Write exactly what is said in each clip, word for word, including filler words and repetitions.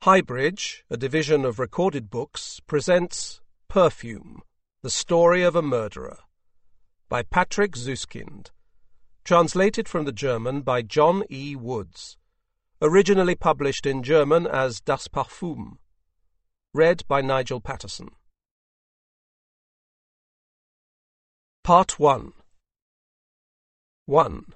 Highbridge, a division of Recorded Books, presents Perfume, the Story of a Murderer, by Patrick Süskind, translated from the German by John E. Woods, originally published in German as Das Parfum, read by Nigel Patterson. Part one. one.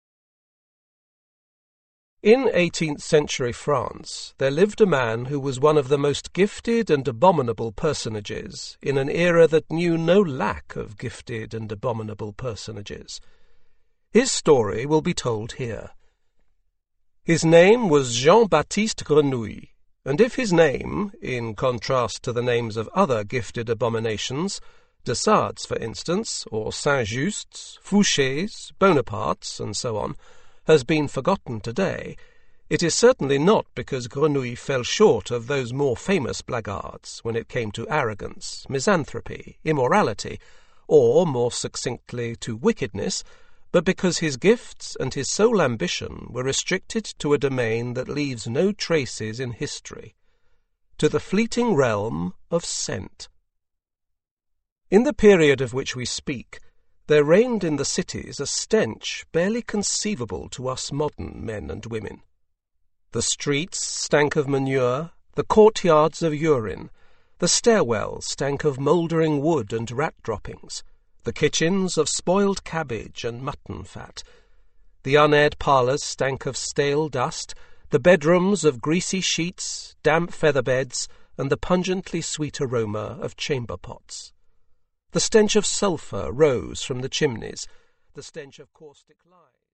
In eighteenth century France, there lived a man who was one of the most gifted and abominable personages in an era that knew no lack of gifted and abominable personages. His story will be told here. His name was Jean-Baptiste Grenouille, and if his name, in contrast to the names of other gifted abominations, de Sades, for instance, or Saint-Justes, Fouchés, Bonapartes, and so on, has been forgotten today, it is certainly not because Grenouille fell short of those more famous blackguards when it came to arrogance, misanthropy, immorality, or, more succinctly, to wickedness, but because his gifts and his sole ambition were restricted to a domain that leaves no traces in history, to the fleeting realm of scent. In the period of which we speak, there reigned in the cities a stench barely conceivable to us modern men and women. The streets stank of manure, the courtyards of urine, the stairwells stank of mouldering wood and rat droppings, the kitchens of spoiled cabbage and mutton fat. The unaired parlours stank of stale dust, the bedrooms of greasy sheets, damp feather beds, and the pungently sweet aroma of chamber pots. The stench of sulphur rose from the chimneys, the stench of caustic lime.